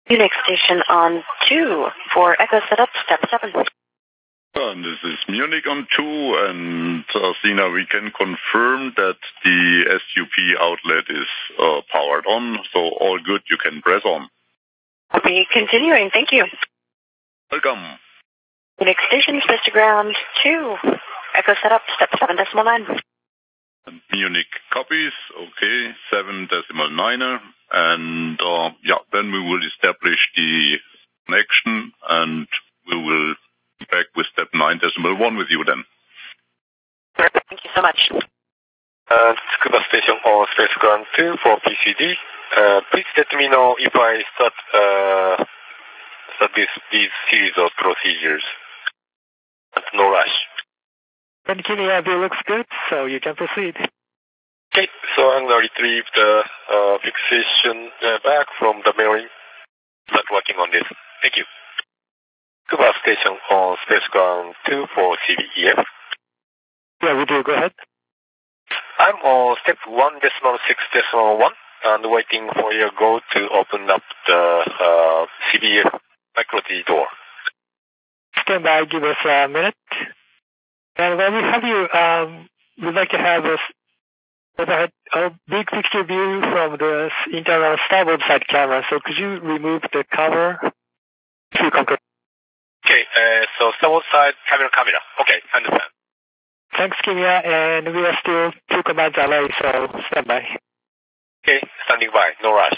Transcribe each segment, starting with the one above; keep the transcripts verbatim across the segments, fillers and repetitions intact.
Munich station on two for Echo setup, step seven. And this is Munich on two, and uh, Sina, we can confirm that the S U P outlet is uh, powered on, so all good, you can press on. I'll be continuing, thank you. Welcome. Munich station, space to ground two, Echo setup, step seven decimal nine. And Munich copies, okay, seven decimal niner, and uh, yeah, then we will establish the connection, and we will be back with step nine decimal one with you then. Thank you so much. Uh, Tsukuba station on space ground two for P C D. Uh, please let me know if I start, uh, start this, these series of procedures. And no rush. And Kimia view looks good, so you can proceed. Okay, so I'm going to retrieve the uh, fixation uh, back from the bearing. Start working on this. Thank you. Tsukuba station on space ground two for C B E F. Yeah, we do. Go ahead. I'm on step one decimal six decimal one and waiting for your go to open up the uh, C B F micro G door. Stand by, give us a minute. And when we have you, um, we'd like to have a, overhead, a big picture view from the internal starboard side camera. So could you remove the cover? If you concur. Okay, uh, so starboard side camera camera. Okay, understand. Thanks, Kimia, and we are still two commands away, so stand by. Okay, standing by, no rush.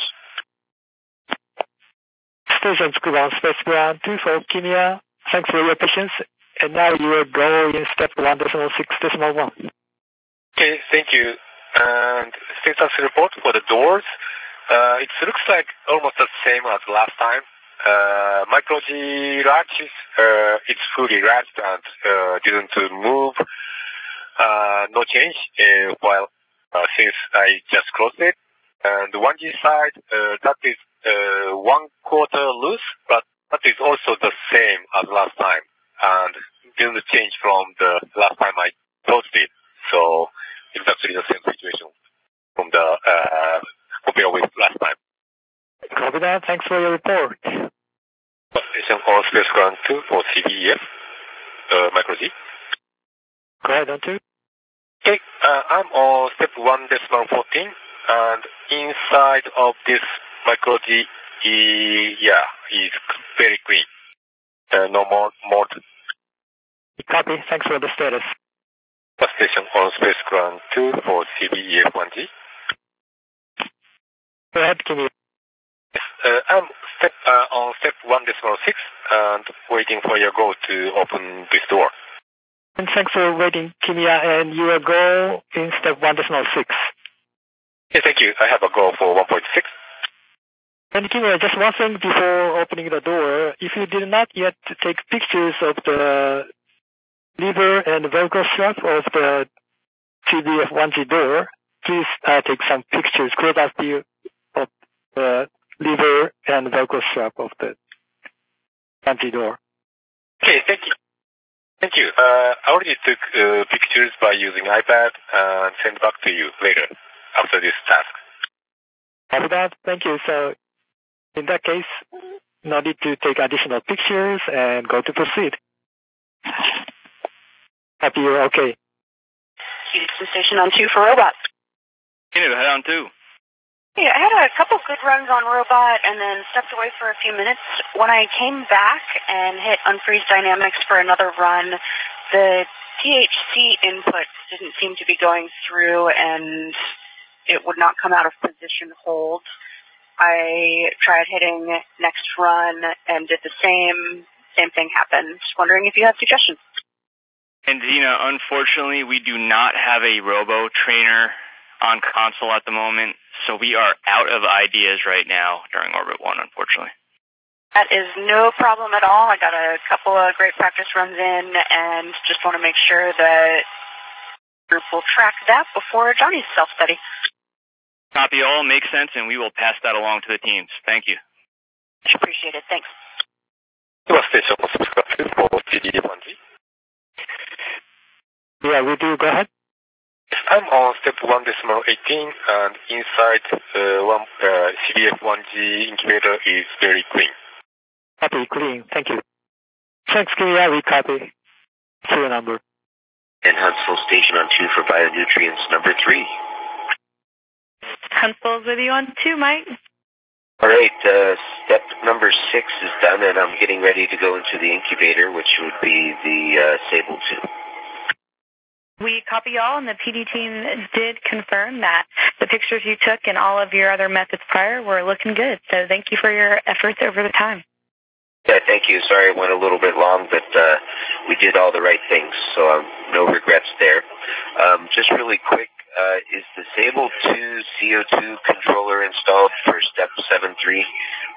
Station Tsukuba on space ground two for Kimia. Thanks for your patience. And now you will go in step one decimal six decimal one. Okay, thank you. And status report for the doors. Uh, it looks like almost the same as last time. Uh, micro G latches, uh, it's fully latched and uh, didn't move. Uh, no change uh, while uh, since I just closed it. And the one G side, uh, that is uh, one quarter loose, but that is also the same as last time. And didn't change from the last time I closed it. So it's actually the same situation from the uh, compared with last time. Copy that. Thanks for your report. Station on space ground two for C B E F, uh, micro G. Go ahead, on two. Okay, uh, I'm on step one decimal fourteen, and inside of this micro G, e, yeah, is very clean. Uh, no more more. Copy. Thanks for the status. Station on space ground two for C B E F one G. Go ahead, Kimia. Uh, I'm step, uh, on step one decimal six and waiting for your go to open this door. And thanks for waiting, Kimia, and you will go in step one decimal six. Yes, thank you. I have a go for one point six. And Kimia, just one thing before opening the door. If you did not yet take pictures of the lever and Velcro strap of the C B F one G door, please uh, take some pictures, close-up view of the lever and Velcro strap of the one G door. Okay, thank you. Thank you. Uh, I already took uh, pictures by using iPad and send back to you later after this task. After that, thank you. So in that case, no need to take additional pictures and go to proceed. Happy you're okay. Houston station on two for Robot. Head on two. Yeah, I had a couple good runs on Robot and then stepped away for a few minutes. When I came back and hit Unfreeze Dynamics for another run, the T H C input didn't seem to be going through and it would not come out of position hold. I tried hitting next run and did the same. Same thing happened. Just wondering if you have suggestions. And Zena, unfortunately, we do not have a robo trainer on console at the moment, so we are out of ideas right now during Orbit one, unfortunately. That is no problem at all. I got a couple of great practice runs in and just want to make sure that the group will track that before Johnny's self-study. Copy all, makes sense, and we will pass that along to the teams. Thank you. Much appreciated. Thanks. Station for C D one G. Yeah, we do. Go ahead. I'm on step one decimal eighteen, and inside uh, one, uh, C D F one G incubator is very clean. Copy, clean. Thank you. Thanks, Kimiya. We copy. Serial number. And Huntsville Station on two for bionutrients number three. Huntsville's with you on two, Mike. All right, uh, step number six is done, and I'm getting ready to go into the incubator, which would be the uh, Sable two. We copy all, and the P D team did confirm that the pictures you took and all of your other methods prior were looking good. So thank you for your efforts over the time. Yeah, thank you. Sorry it went a little bit long, but uh, we did all the right things, so um, no regrets there. Um, just really quick, uh, is the Sable two C O two controller installed for step seven three?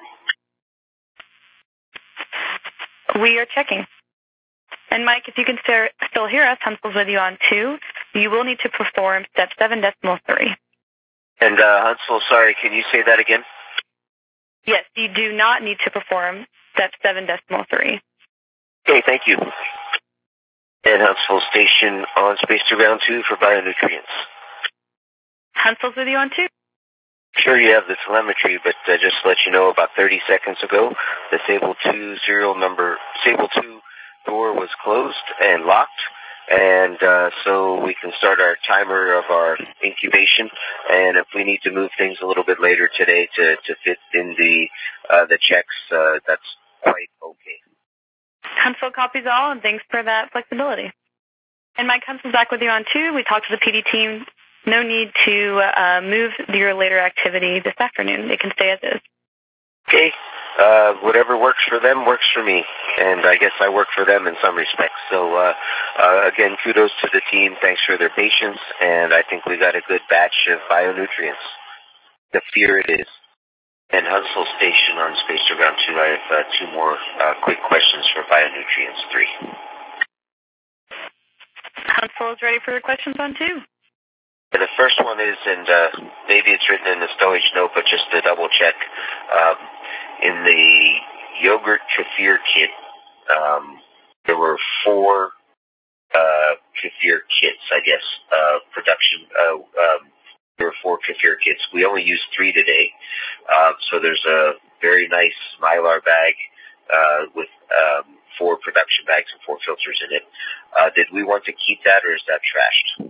We are checking. And Mike, if you can st- still hear us, Huntsville's with you on two. You will need to perform step seven decimal three. And uh, Huntsville, sorry, can you say that again? Yes, you do not need to perform step seven decimal three. Okay, thank you. And Huntsville Station on space to ground two for bionutrients. Huntsville's with you on two. Sure, you have the telemetry, but uh, just to let you know, about thirty seconds ago, the Sable two serial number, Sable two door was closed and locked, and uh, so we can start our timer of our incubation. And if we need to move things a little bit later today to, to fit in the uh, the checks, uh, that's quite okay. Huntsville copies all, and thanks for that flexibility. And Mike, Huntsville's back with you on two. We talked to the P D team. No need to uh, move your later activity this afternoon. It can stay as is. Okay. Uh, whatever works for them works for me, and I guess I work for them in some respects. So, uh, uh, again, kudos to the team. Thanks for their patience, and I think we got a good batch of bionutrients. The fear it is. And Huntsville Station on Space to Ground two, I have uh, two more uh, quick questions for bionutrients three. Huntsville is ready for your questions on two. And the first one is, and uh, maybe it's written in the stowage note, but just to double check, um, in the yogurt kefir kit, um, there were four uh, kefir kits, I guess, uh, production. Uh, um, there were four kefir kits. We only used three today. Um, so there's a very nice Mylar bag uh, with um, four production bags and four filters in it. Uh, did we want to keep that, or is that trashed?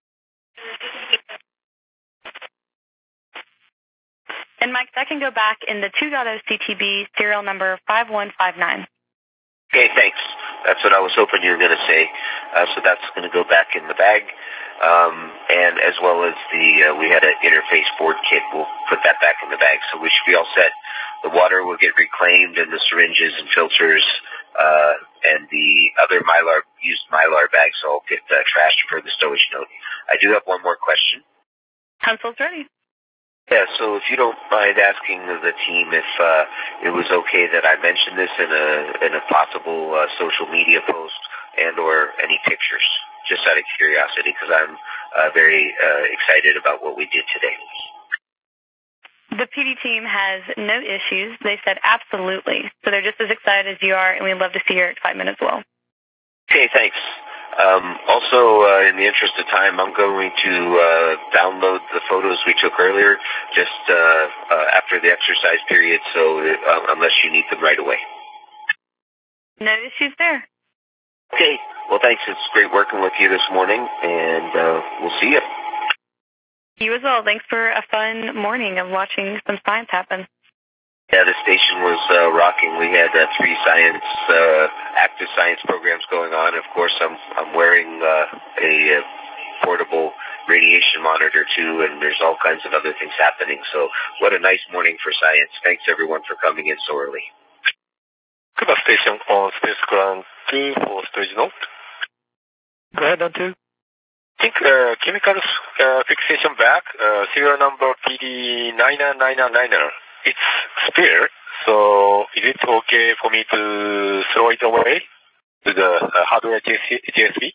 And Mike, that can go back in the two point oh C T B serial number five one five nine. Okay, thanks. That's what I was hoping you were going to say. Uh, so that's going to go back in the bag. Um, and as well as the, uh, we had an interface board kit. We'll put that back in the bag. So we should be all set. The water will get reclaimed, and the syringes and filters, uh, and the other Mylar, used Mylar bags all get uh, trashed per the stowage note. I do have one more question. Huntsville's ready. Yeah, so if you don't mind asking the team if uh, it was okay that I mentioned this in a in a possible uh, social media post and or any pictures, just out of curiosity, because I'm uh, very uh, excited about what we did today. The P D team has no issues. They said absolutely. So they're just as excited as you are, and we'd love to see your excitement as well. Okay, thanks. Um, also, uh, in the interest of time, I'm going to uh, download the photos we took earlier just uh, uh, after the exercise period, so uh, unless you need them right away. No issues there. Okay. Well, thanks. It's great working with you this morning, and uh, we'll see you. You as well. Thanks for a fun morning of watching some science happen. Yeah, the station was uh, rocking. We had uh, three science, uh, active science programs going on. Of course, I'm I'm wearing uh, a, a portable radiation monitor too, and there's all kinds of other things happening. So, what a nice morning for science! Thanks everyone for coming in so early. Kuba Station on Space Ground two for storage note. Go ahead on two. I think uh, chemical uh, fixation bag, uh, serial number P D nine nine nine nine. It's spare, so is it okay for me to throw it away to the uh, hardware J S B?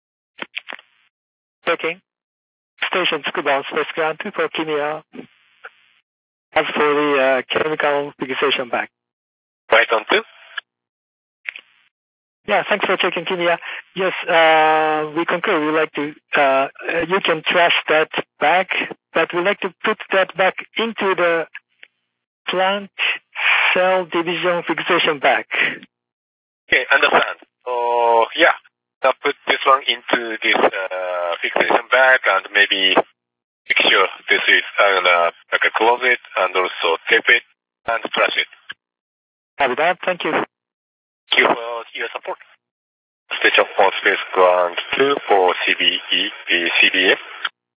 Okay. Station Tsukuba on Space Ground two for Kimiya. As for the uh, chemical fixation bag. Right on two. Yeah, thanks for checking, Kimiya. Yes, uh, we concur. We like to, uh, you can trash that back, but we like to put that back into the plant cell division fixation bag. Okay, understand. So, yeah, I'll put this one into this uh, fixation bag and maybe make sure this is uh, like a close it and also tape it and trash it. Have that. Thank you. Thank you for your support. Station on Space Ground two for C B E, C B M.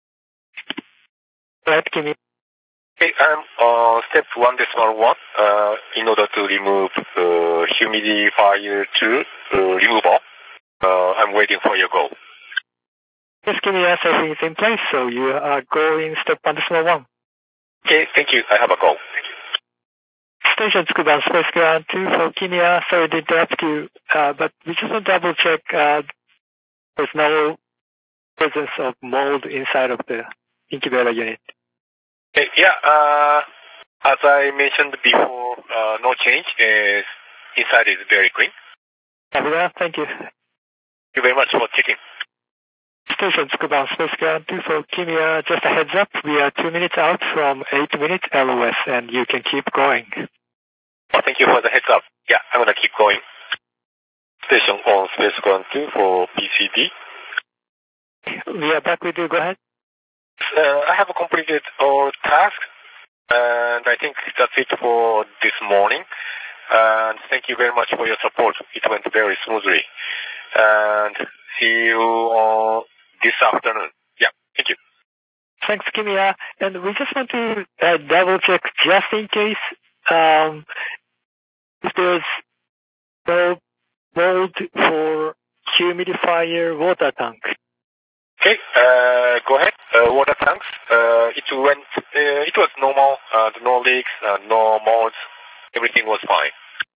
Right, Kimi. Okay, I'm on step one decimal one, uh, in order to remove uh, humidifier two uh, removal. Uh, I'm waiting for your go. Yes, Kimiya, everything is in place, so you are going step one decimal one. Okay, thank you. I have a go. Station Tsukuban Space Ground two for Kimiya. Sorry to interrupt you, uh, but we just want to double check, uh, there's no presence of mold inside of the incubator unit. Okay, yeah, uh, as I mentioned before, uh, no change. Uh, inside is very clean. Copy that. Thank you. Thank you very much for checking. Station Tsukuban Space Ground two for Kimiya. Just a heads up, we are two minutes out from eight minute L O S, and you can keep going. Oh, thank you for the heads up. Yeah, I'm gonna keep going. Station on Space Ground two for P C D. We are back with you. Go ahead. Uh, I have completed all tasks, and I think that's it for this morning. And thank you very much for your support. It went very smoothly. And see you on this afternoon. Yeah, thank you. Thanks, Kimiya. And we just want to uh, double check just in case um, if there's no mold for humidifier water tank. Okay, uh, go ahead. Uh, water tanks. Uh, it went. Uh, it was normal. Uh, no leaks. Uh, no molds. Everything was fine.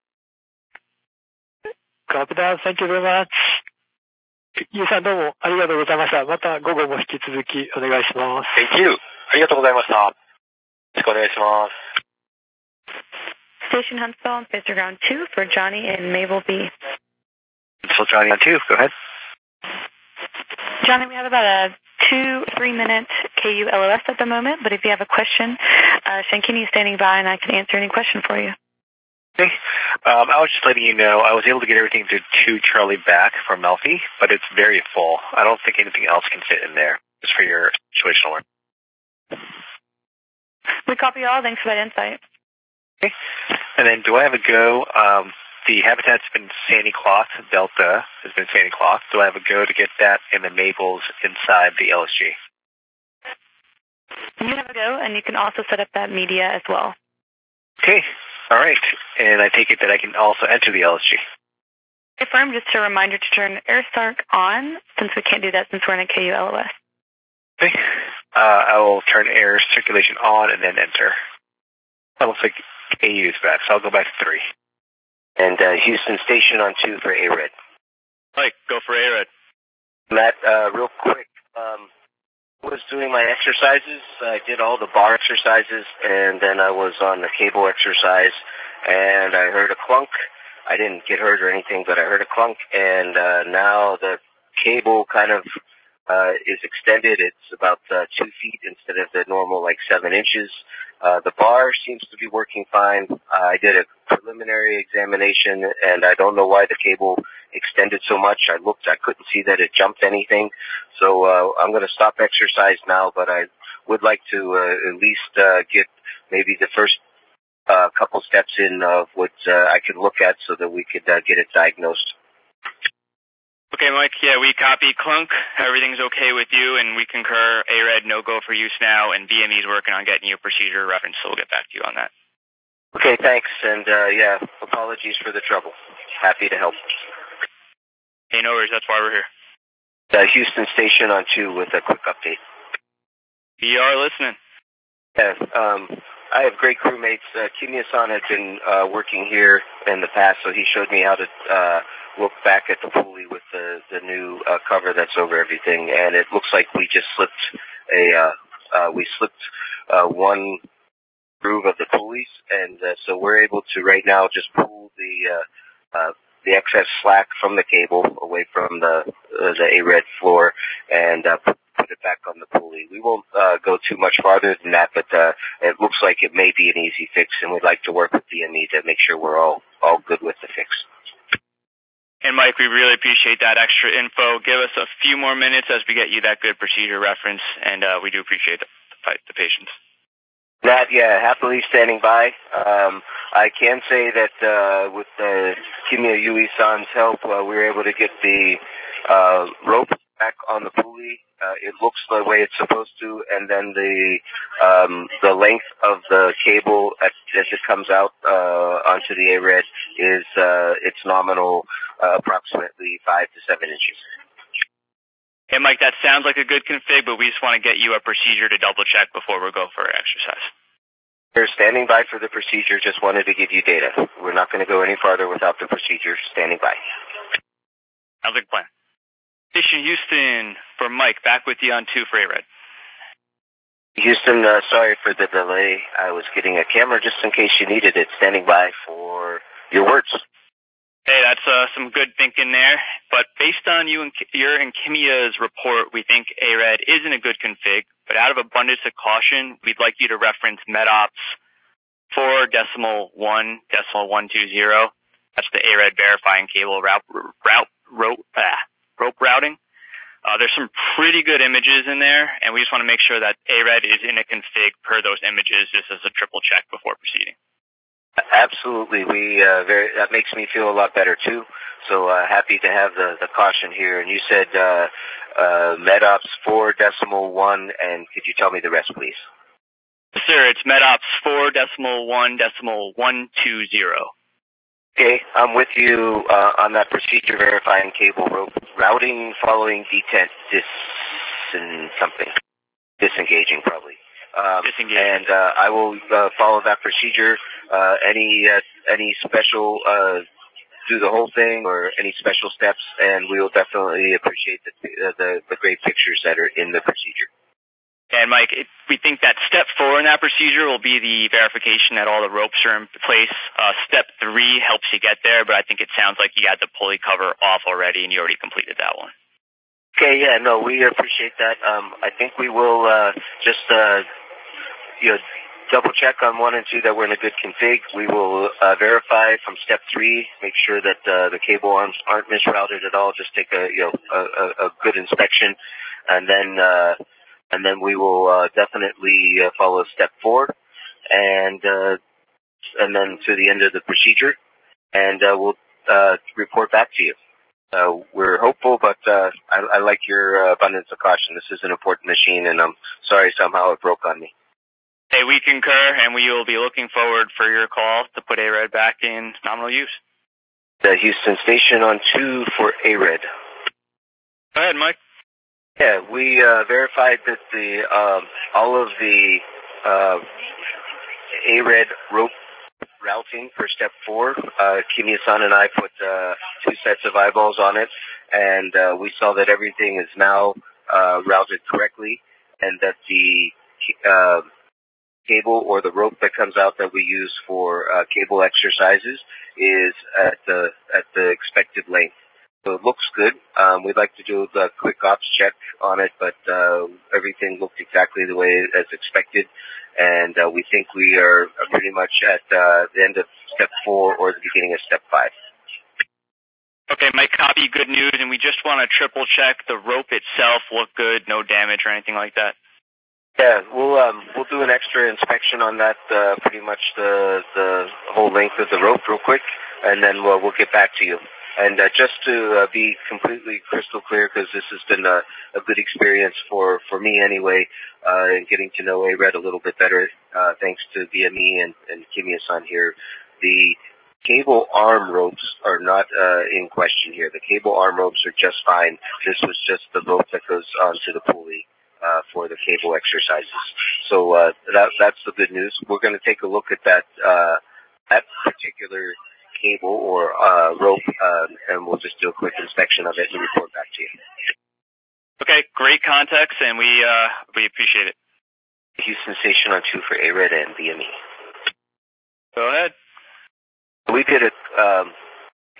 Copy that. Thank you very much. ゆうさんどうもありがとうございました。また午後も引き続きお願いします。 Thank you. ありがとうございました。よろしくお願いします。 Station Huntsville on Spacer Ground two for Johnny and Mabel B. So Johnny on two. Go ahead. Johnny, we have about a two, three minute K U L O S at the moment, but if you have a question, uh, Shankini is standing by and I can answer any question for you. Okay. Um, I was just letting you know I was able to get everything to two Charlie back from Melfi, but it's very full. I don't think anything else can fit in there, just for your situational work. We copy all. Thanks for that insight. Okay. And then do I have a go? Um, the habitat's been Sandy Cloth. Delta has been Sandy Cloth. Do I have a go to get that and the Maples inside the L S G? You have a go, and you can also set up that media as well. Okay. All right. And I take it that I can also enter the L S G. Confirm, just a reminder to turn AirStark on, since we can't do that since we're in a K U L O S. Okay. Uh, I will turn air circulation on and then enter. That looks like A U is back, so I'll go back to three. And uh, Houston Station on two for A R E D. Mike, go for A R E D. Matt, uh, real quick, um, I was doing my exercises. I did all the bar exercises, and then I was on the cable exercise, and I heard a clunk. I didn't get hurt or anything, but I heard a clunk, and uh, now the cable kind of uh, is extended. It's about uh, two feet instead of the normal, like, seven inches. Uh, the bar seems to be working fine. Uh, I did a preliminary examination, and I don't know why the cable extended so much. I looked, I couldn't see that it jumped anything. So uh, I'm going to stop exercise now, but I would like to uh, at least uh, get maybe the first uh, couple steps in of what uh, I could look at so that we could uh, get it diagnosed. Okay, Mike, yeah, we copy Clunk. Everything's okay with you, and we concur A R E D, no go for use now, and B M E's working on getting you a procedure reference, so we'll get back to you on that. Okay, thanks, and uh, yeah, apologies for the trouble. Happy to help. Hey, no worries, that's why we're here. Uh, Houston Station on two with a quick update. We are listening. Yeah, um, I have great crewmates. Uh, Kimiya-san had been uh, working here in the past, so he showed me how to uh, look back at the pulley with the, the new uh, cover that's over everything, and it looks like we just slipped a, uh, uh, we slipped uh, one groove of the pulleys, and uh, so we're able to right now just pull the uh, uh, the excess slack from the cable away from the uh, the A R E D floor and uh, put, put it back on the pulley. We won't uh, go too much farther than that, but uh, it looks like it may be an easy fix, and we'd like to work with D M E to make sure we're all, all good with the fix. And Mike, we really appreciate that extra info. Give us a few more minutes as we get you that good procedure reference, and uh, we do appreciate the, the patience. Matt, yeah, happily standing by. Um, I can say that uh, with uh, Kimiya Yui-san's help, uh, we were able to get the uh, rope back on the pulley. Uh, it looks the way it's supposed to, and then the um, the length of the cable as, as it comes out uh, onto the A R E D is uh, it's nominal, uh, approximately five to seven inches. Hey, Mike, that sounds like a good config, but we just want to get you a procedure to double check before we go for an exercise. We're standing by for the procedure. Just wanted to give you data. We're not going to go any farther without the procedure. Standing by. Sounds like a plan. Station Houston for Mike, back with you on two for A R E D. Houston, uh, sorry for the delay. I was getting a camera just in case you needed it. Standing by for your words. Hey, that's uh, some good thinking there. But based on you and your and Kimiya's report, we think A R E D isn't a good config. But out of abundance of caution, we'd like you to reference MedOps four decimal one decimal one two zero. That's the A R E D verifying cable route route rope ah, rope routing. Uh, there's some pretty good images in there, and we just want to make sure that A R E D is in a config per those images, just as a triple check before proceeding. Absolutely. We uh, very that makes me feel a lot better too. So uh, happy to have the, the caution here. And you said uh, uh, MedOps four decimal one, and could you tell me the rest, please? Sir, it's MedOps four decimal one decimal one two zero. Okay, I'm with you uh, on that procedure verifying cable rope routing following detent dis and something disengaging probably. Um, and uh, I will uh, follow that procedure. Uh, any uh, any special uh, do the whole thing or any special steps, and we will definitely appreciate the uh, the, the great pictures that are in the procedure. And Mike, it, we think that step four in that procedure will be the verification that all the ropes are in place. Uh, step three helps you get there, but I think it sounds like you had the pulley cover off already, and you already completed that one. Okay, yeah, no, we appreciate that. Um, I think we will uh, just. Uh, You know, double check on one and two that we're in a good config. We will uh, verify from step three, make sure that uh, the cable arms aren't misrouted at all. Just take a you know a, a, a good inspection, and then uh, and then we will uh, definitely uh, follow step four, and uh, and then to the end of the procedure, and uh, we'll uh, report back to you. Uh, we're hopeful, but uh, I, I like your uh, abundance of caution. This is an important machine, and I'm sorry somehow it broke on me. Hey, we concur, and we will be looking forward for your call to put A R E D back in nominal use. The Houston station on two for A R E D. Go ahead, Mike. Yeah, we uh, verified that the um, all of the uh, A R E D rope routing for step four. Uh, Kimiya-san and I put uh, two sets of eyeballs on it, and uh, we saw that everything is now uh, routed correctly, and that the uh, cable or the rope that comes out that we use for uh, cable exercises is at the at the expected length. So it looks good. Um, we'd like to do the quick ops check on it, but uh, everything looked exactly the way as expected, and uh, we think we are pretty much at uh, the end of step four or the beginning of step five. Okay, Mike, copy, good news, and we just want to triple check the rope itself looked good, no damage or anything like that. Yeah, we'll um, we'll do an extra inspection on that, uh, pretty much the the whole length of the rope, real quick, and then we'll we'll get back to you. And uh, just to uh, be completely crystal clear, because this has been a, a good experience for for me anyway, uh, in getting to know A R E D a little bit better, uh, thanks to D M E and and Kimiya-san here. The cable arm ropes are not uh, in question here. The cable arm ropes are just fine. This was just the rope that goes onto the pulley. Uh, for the cable exercises. So uh, that, that's the good news. We're going to take a look at that uh, that particular cable or uh, rope, uh, and we'll just do a quick inspection of it and report back to you. Okay, great context, and we uh, we appreciate it. Houston station on two for A R E D and D M E. Go ahead. We did a um,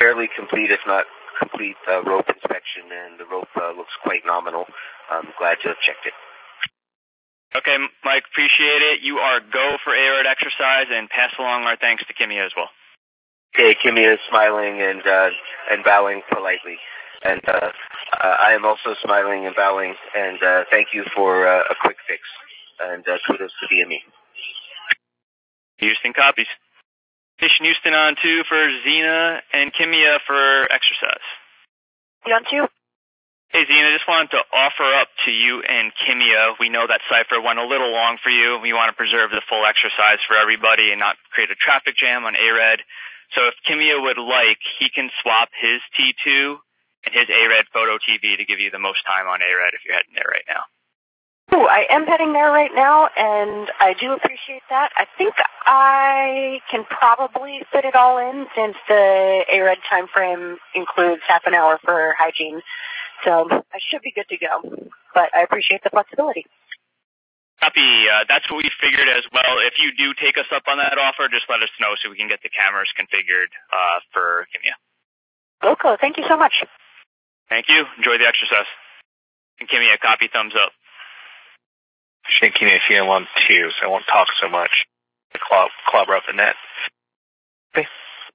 fairly complete, if not complete, uh, rope inspection, and the rope uh, looks quite nominal. I'm glad to have checked it. Okay, Mike, appreciate it. You are go for A R E D exercise, and pass along our thanks to Kimia as well. Okay, Kimia is smiling and uh, and bowing politely. And uh, uh, I am also smiling and bowing, and uh, thank you for uh, a quick fix. And uh, kudos to D M E. Houston copies. Station Houston on two for Xena and Kimia for exercise. You on two? Hey, Xena, just wanted to offer up to you and Kimia. We know that Cypher went a little long for you. We want to preserve the full exercise for everybody and not create a traffic jam on A R E D. So if Kimia would like, he can swap his T two and his A R E D Photo T V to give you the most time on A R E D if you're heading there right now. Ooh, I am heading there right now, and I do appreciate that. I think I can probably fit it all in since the A R E D time frame includes half an hour for hygiene. So I should be good to go, but I appreciate the flexibility. Copy. Uh, that's what we figured as well. If you do take us up on that offer, just let us know so we can get the cameras configured uh, for Kimia. Okay, thank you so much. Thank you. Enjoy the exercise. And Kimia, copy, thumbs up. Shane Kimia, if you don't want to, so I won't talk so much. The club, club up the net. Okay.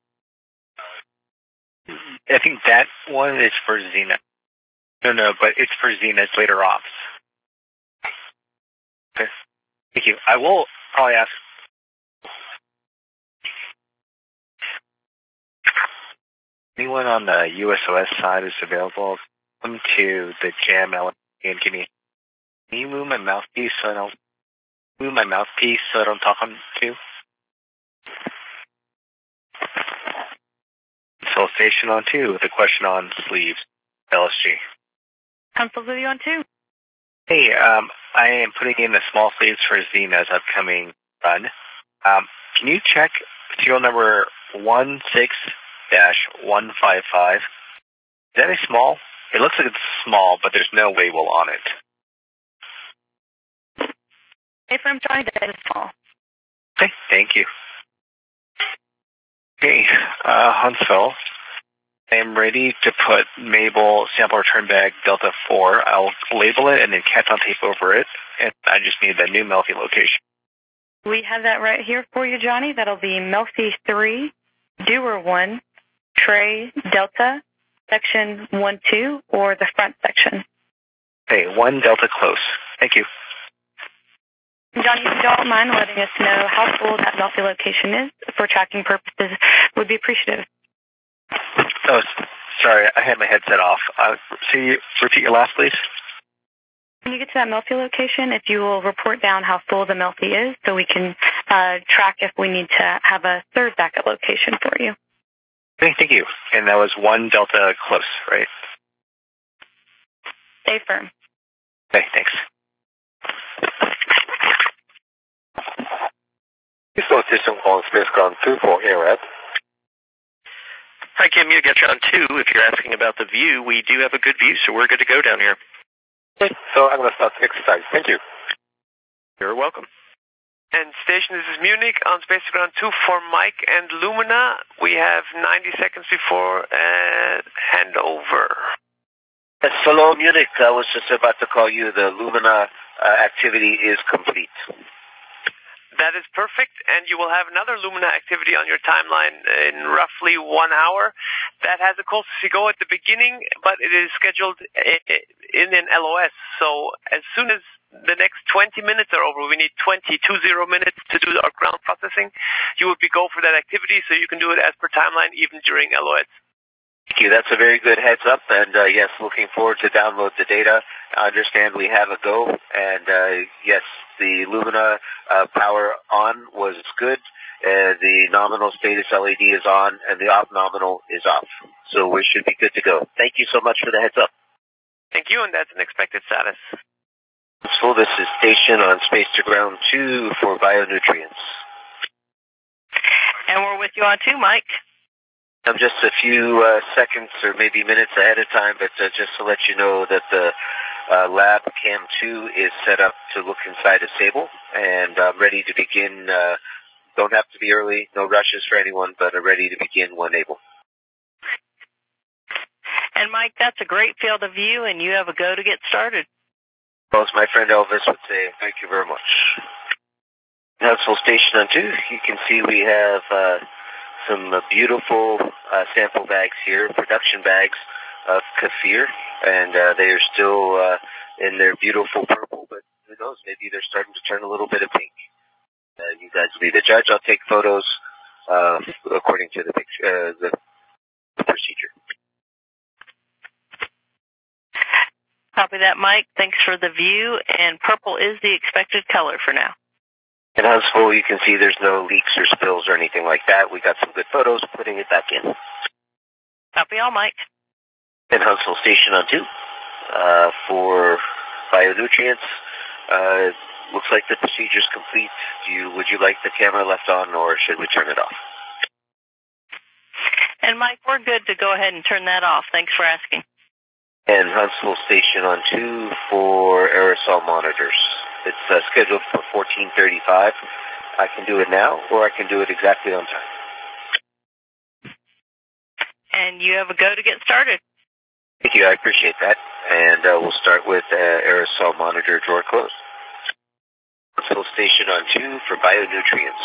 I think that one is for Xena. No, no, but it's for Xena's later off. Okay. Thank you. I will probably ask. Anyone on the U S O S side is available. Come to the jam element and give me. Can you move my mouthpiece so I don't move my mouthpiece so I don't talk on to? Console station on two with a question on sleeves. L S G. Console with you on two. Hey, um, I am putting in the small sleeves for Xena's upcoming run. Um, can you check serial number one six dash one five five? Is that a small? It looks like it's small, but there's no label on it. If I'm trying to that is small. Okay, thank you. Okay, uh, Huntsville. I am ready to put Mabel sample return bag Delta four. I'll label it and then cat on tape over it, and I just need the new Melfi location. We have that right here for you, Johnny. That'll be Melfi three, Doer one, Tray Delta, section one two, or the front section. Okay, one Delta close. Thank you. Johnny, if you don't mind letting us know how full that Melfi location is for tracking purposes, would be appreciative. Oh, sorry, I had my headset off. Uh, so you repeat your last, please? When you get to that Melfi location, if you will report down how full the Melfi is so we can uh, track if we need to have a third backup location for you. Okay, thank you. And that was one Delta close, right? Stay firm. Okay, thanks. Houston Station on Space Ground two for A R E D. Hi, Kim. You get you on two. If you're asking about the view, we do have a good view, so we're good to go down here. Okay, so I'm going to start the exercise. Thank you. You're welcome. And station, this is Munich on Space Ground two for Mike and Lumina. We have ninety seconds before uh, handover. Yes, hello, Munich. I was just about to call you. The Lumina uh, activity is complete. That is perfect, and you will have another Lumina activity on your timeline in roughly one hour. That has a call to go at the beginning, but it is scheduled in an L O S. So as soon as the next twenty minutes are over, we need twenty, two zero minutes to do our ground processing. You would be go for that activity, so you can do it as per timeline even during L O S. Thank you. That's a very good heads up, and uh, yes, looking forward to download the data. I understand we have a go, and uh, yes, the Lumina uh, power on was good. Uh, the nominal status L E D is on, and the off nominal is off. So we should be good to go. Thank you so much for the heads up. Thank you, and that's an expected status. So this is station on Space to Ground two for bionutrients. And we're with you on two, Mike. I'm just a few uh, seconds or maybe minutes ahead of time, but uh, just to let you know that the uh, lab cam two is set up to look inside of Sable, and I'm ready to begin. Uh, don't have to be early, no rushes for anyone, but I'm ready to begin when able. And Mike, that's a great field of view, and you have a go to get started. Well, as my friend Elvis would say, thank you very much. Huntsville Station on two, you can see we have uh, some uh, beautiful uh, sample bags here, production bags of Kefir, and uh, they are still uh, in their beautiful purple, but who knows, maybe they're starting to turn a little bit of pink. Uh, you guys will be the judge. I'll take photos uh, according to the, picture, uh, the, the procedure. Copy that, Mike. Thanks for the view, and purple is the expected color for now. In Huntsville, you can see there's no leaks or spills or anything like that. We got some good photos, putting it back in. Copy all, Mike. In Huntsville Station on two, uh, for bionutrients, uh, looks like the procedure's complete. Do you, would you like the camera left on, or should we turn it off? And Mike, we're good to go ahead and turn that off. Thanks for asking. And Huntsville Station on two for aerosol monitors. It's uh, scheduled for fourteen thirty-five. I can do it now, or I can do it exactly on time. And you have a go to get started. Thank you, I appreciate that. And uh, we'll start with uh, aerosol monitor drawer closed. Huntsville Station on two for bionutrients.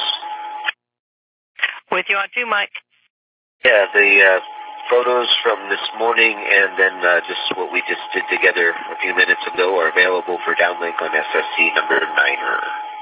With you on two, Mike. Yeah, the uh, photos from this morning and then uh, just what we just did together a few minutes ago are available for downlink on S S C number niner.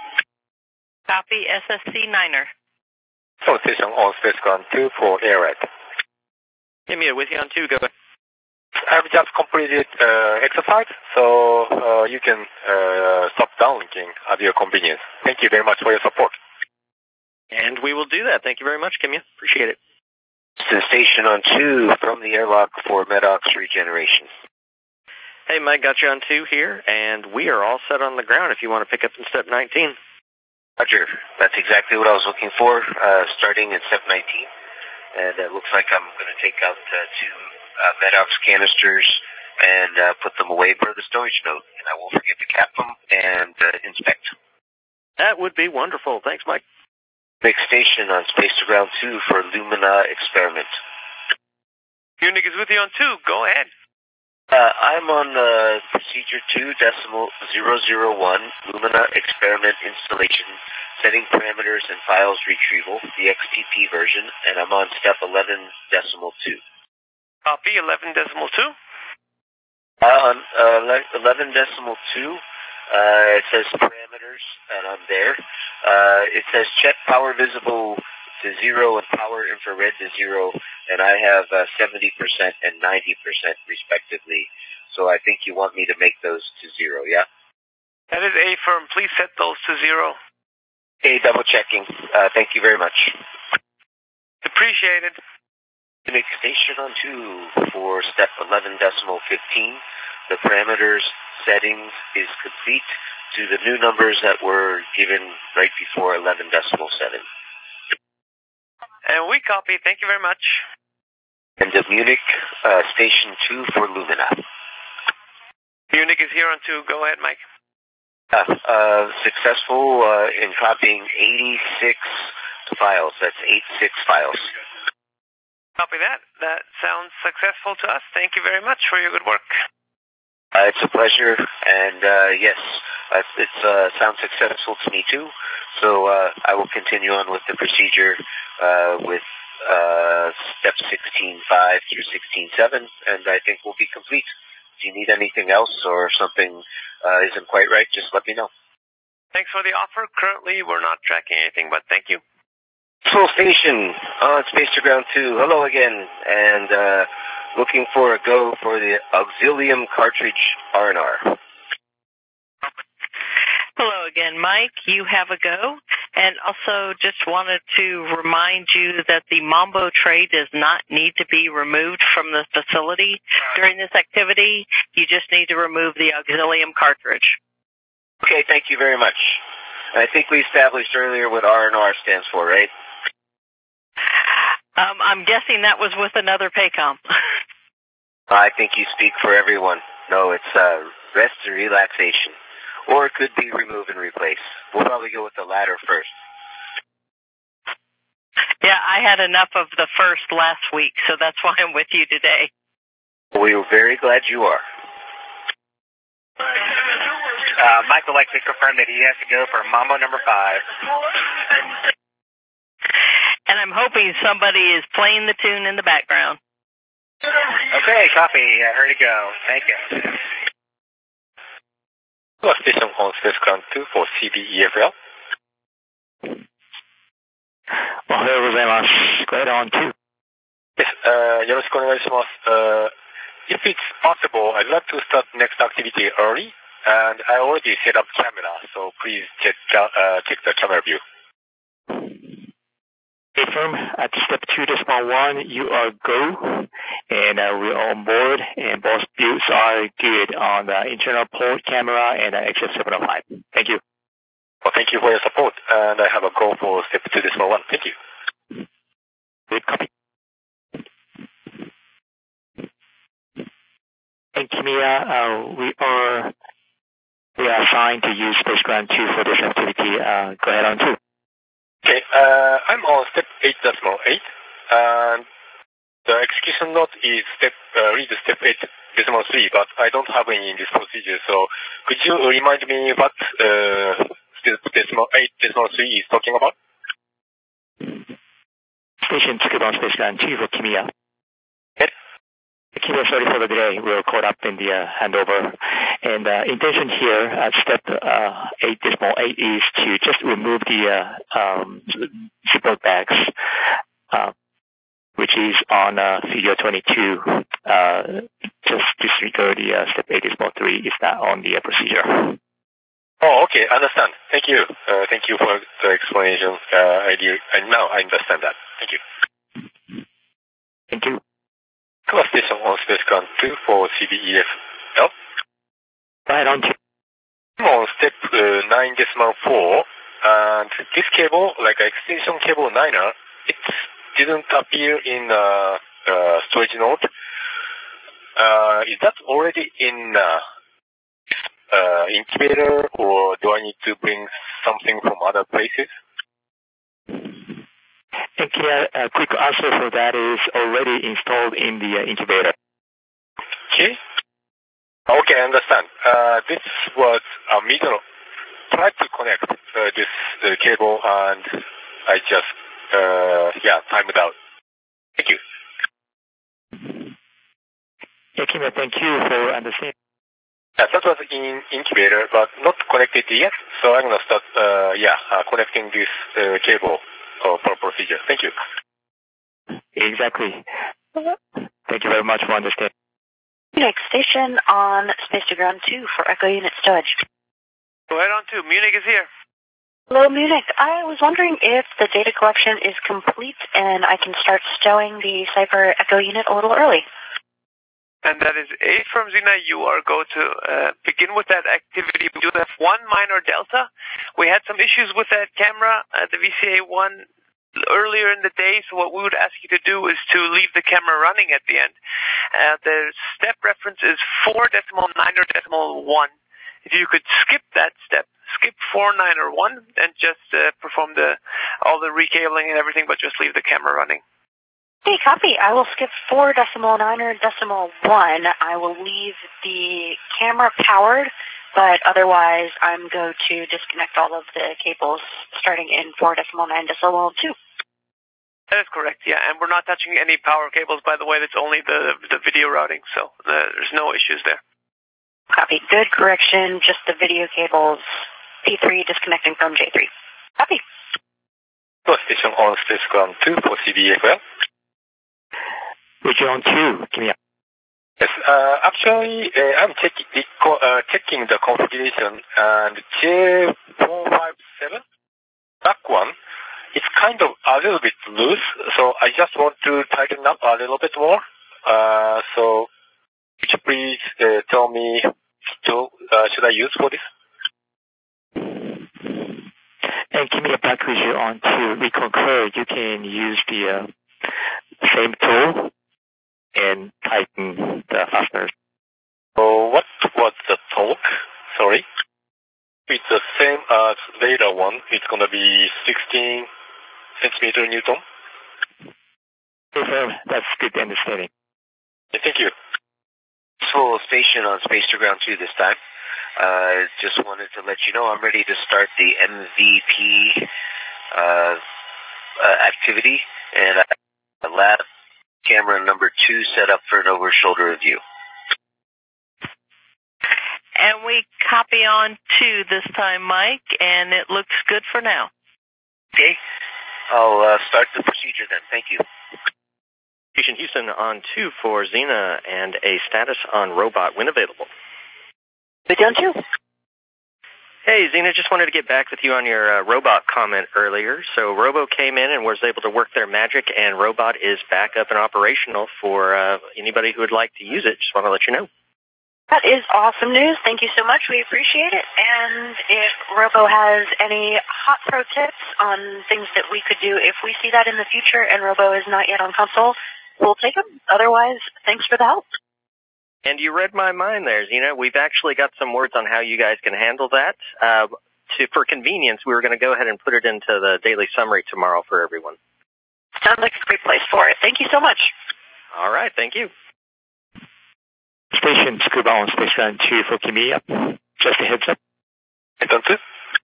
Copy S S C niner. So station on station on two for AirRed. Give me a with you on two, go ahead. I've just completed uh, exercise, so uh, you can uh, stop downlinking at your convenience. Thank you very much for your support. And we will do that. Thank you very much, Kimya. Appreciate it. To the station on two from the airlock for Medox regeneration. Hey, Mike, got you on two here, and we are all set on the ground if you want to pick up in step nineteen. Roger. That's exactly what I was looking for, uh, starting in step nineteen. And it looks like I'm going to take out uh, two uh, Medox canisters and uh, put them away per the storage note. And I won't forget to cap them and uh, inspect. That would be wonderful. Thanks, Mike. Next station on Space to Ground two for Lumina experiment. Munich is with you on two. Go ahead. Uh, I'm on uh, procedure two decimal zero zero one Lumina experiment installation, setting parameters and files retrieval, the X T P version, and I'm on step eleven decimal two. Copy eleven decimal two. Uh, on uh, eleven decimal two, uh, it says parameters, and I'm there. Uh, it says check power visible to zero and power infrared to zero, and I have uh, seventy percent and ninety percent respectively. So I think you want me to make those to zero, yeah? That is A firm. Please set those to zero. Okay, double checking. Uh, thank you very much. Appreciated. Unix station on two for step eleven decimal fifteen. The parameters settings is complete to the new numbers that were given right before eleven decimal seven. And we copy. Thank you very much. And the Munich uh, station two for Lumina. Munich is here on two. Go ahead, Mike. Uh, uh, successful uh, in copying eighty-six files. That's eighty-six files. Copy that. That sounds successful to us. Thank you very much for your good work. Uh, it's a pleasure, and uh, yes, uh, it uh, sounds successful to me too. So uh, I will continue on with the procedure uh, with uh, step sixteen five through sixteen seven, and I think we'll be complete. If you need anything else or something uh, isn't quite right, just let me know. Thanks for the offer. Currently, we're not tracking anything, but thank you. Full station on Space to Ground two. Hello again, and uh, looking for a go for the Auxilium cartridge R and R. Hello again, Mike. You have a go. And also just wanted to remind you that the Mambo tray does not need to be removed from the facility during this activity. You just need to remove the Auxilium cartridge. Okay, thank you very much. I think we established earlier what R and R stands for, right? Um, I'm guessing that was with another Paycom. I think you speak for everyone. No, it's uh, rest and relaxation. Or it could be remove and replace. We'll probably go with the latter first. Yeah, I had enough of the first last week, so that's why I'm with you today. We're very glad you are. Uh, Mike would like to confirm that he has to go for Mambo number five. And I'm hoping somebody is playing the tune in the background. Okay, copy. I heard it go. Thank you. Station on Space Ground two for C B E F L. おはようございます。Go ahead on two. Yes, uh, よろしくお願いします。Uh, if it's possible, I'd like to start next activity early, and I already set up camera, so please check, uh, check the camera view. Confirm at step two decimal one, you are go, and uh, we're on board, and both views are good on the internal port camera and uh, X F seven oh five. Thank you. Well, thank you for your support, and I have a go for step two decimal one. Thank you. Good copy. And Kimiya, uh, we are we are assigned to use Space Ground two for this activity. Uh, go ahead on two. Okay, uh, I'm on step eight decimal eight, and the execution note is step, uh, read step eight decimal three, but I don't have any in this procedure, so could you remind me what, uh, step decimal eight decimal three is talking about? Station Tsukuba on Space Ground two for Kimiya. Yes. Kimiya, sorry for the delay. We were caught up in the uh, handover. And uh, intention here at step uh, eight decimal eight is to just remove the uh, um, zipper bags, uh, which is on uh, figure twenty-two. Uh, just disregard the uh, step eight decimal three. Is that on the uh, procedure? Oh, okay, understand. Thank you. Uh, thank you for the explanation. Uh, I do, and now I understand that. Thank you. Thank you. Class station on Space Ground two for C B E F L. Right on to. I'm on step uh, nine decimal four, and this cable, like extension cable niner, it didn't appear in uh, uh, storage node. Uh, is that already in uh, uh, incubator, or do I need to bring something from other places? Thank you. A quick answer for that is already installed in the uh, incubator. Okay. Okay, I understand. Uh, this was a middle. Try to connect uh, this uh, cable, and I just, uh, yeah, timed out. Thank you. Yeah, Kim, thank you for understanding. Uh, that was in incubator, but not connected yet, so I'm going to start, uh, yeah, uh, connecting this uh, cable uh, for procedure. Thank you. Exactly. Thank you very much for understanding. Munich station on Space to Ground two for Echo Unit Stowage. Go ahead on two. Munich is here. Hello, Munich. I was wondering if the data collection is complete and I can start stowing the Cypher Echo Unit a little early. And that is eight from Zina. You are go to uh, begin with that activity. We do have one minor delta. We had some issues with that camera, uh, the V C A one, earlier in the day, so what we would ask you to do is to leave the camera running at the end. Uh, the step reference is four decimal nine or decimal one. If you could skip that step, skip four nine or one, and just uh, perform the all the recabling and everything, but just leave the camera running. Hey, copy. I will skip four decimal nine or decimal one. I will leave the camera powered, but otherwise I'm going to disconnect all of the cables starting in four decimal nine decimal two. That is correct, yeah, and we're not touching any power cables, by the way. That's only the the video routing, so uh, there's no issues there. Copy. Good correction. Just the video cables. P three disconnecting from J three. Copy. Station on Space Ground two for C B F L. Region two, give me a... Yes, uh, actually, uh, I'm checking the, uh, checking the configuration, and J four five seven, back one, it's kind of a little bit loose, so I just want to tighten up a little bit more. Uh, so, could you please uh, tell me to, uh, should I use for this? And give me a back region on two. We concur you can use the uh, same tool and tighten the fasteners. So what was the torque? Sorry. It's the same as later one. It's going to be sixteen centimeter Newton. Confirm. That's good understanding. Thank you. successful station on Space to Ground two this time. Uh, just wanted to let you know I'm ready to start the M V P uh, uh, activity, and I have lab camera number two set up for an over-shoulder view. And we copy on two this time, Mike, and it looks good for now. Okay. I'll uh, start the procedure then. Thank you. Station Houston on two for Xena, and a status on robot when available. We done too. Hey, Xena, just wanted to get back with you on your uh, robot comment earlier. So Robo came in and was able to work their magic, and robot is back up and operational for uh, anybody who would like to use it. Just want to let you know. That is awesome news. Thank you so much. We appreciate it. And if Robo has any hot pro tips on things that we could do if we see that in the future and Robo is not yet on console, we'll take them. Otherwise, thanks for the help. And you read my mind there, Xena. We've actually got some words on how you guys can handle that. Uh, to, for convenience, we were going to go ahead and put it into the daily summary tomorrow for everyone. Sounds like a great place for it. Thank you so much. All right. Thank you. Station Scuba on Space Ground two for Kimiya. Just a heads up. Entonces?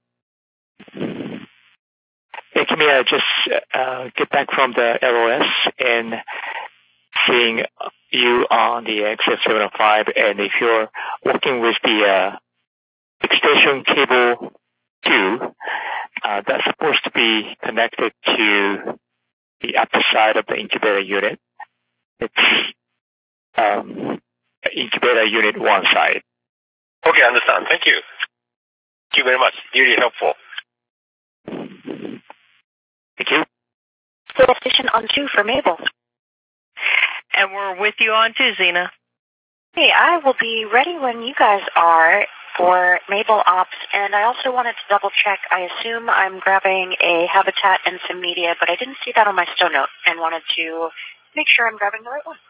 Hey, Kimiya, just uh, get back from the L O S and seeing you on the X F seven oh five, and if you're working with the uh, extension cable two, uh, that's supposed to be connected to the upper side of the incubator unit. It's um, incubator unit one side. Okay, I understand. Thank you. Thank you very much. Really helpful. Thank you. Little station on two for Mabel. And we're with you on too, Xena. Hey, I will be ready when you guys are for Mabel Ops, and I also wanted to double check. I assume I'm grabbing a habitat and some media, but I didn't see that on my stow note and wanted to make sure I'm grabbing the right one.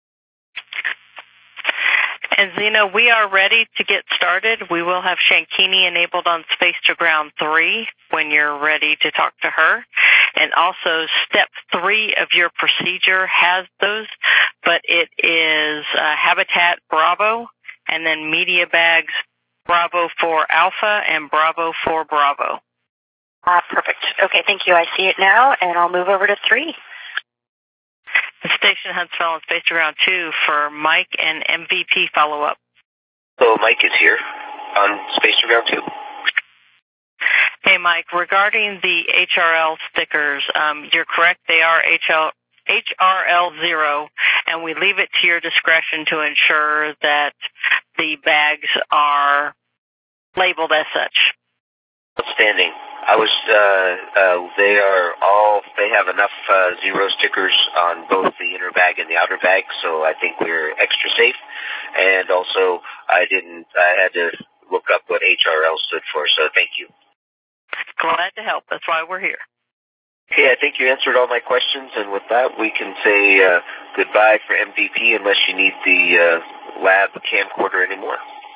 And Xena, we are ready to get started. We will have Shankini enabled on Space to Ground three when you're ready to talk to her. And also step three of your procedure has those, but it is uh, Habitat Bravo and then media bags Bravo for Alpha and Bravo for Bravo. Ah, perfect. Okay, thank you. I see it now, and I'll move over to three. Station Huntsville on Space to Ground two for Mike and M V P follow-up. So Mike is here on Space to Ground two. Hey, Mike, regarding the H R L stickers, um, you're correct. They are H R L zero, and we leave it to your discretion to ensure that the bags are labeled as such. Outstanding. I was, uh, uh, they are all, they have enough uh, zero stickers on both the inner bag and the outer bag, so I think we're extra safe. And also, I didn't, I had to look up what H R L stood for, so thank you. Glad to help. That's why we're here. Okay, I think you answered all my questions, and with that, we can say uh, goodbye for M V P unless you need the uh, lab camcorder anymore.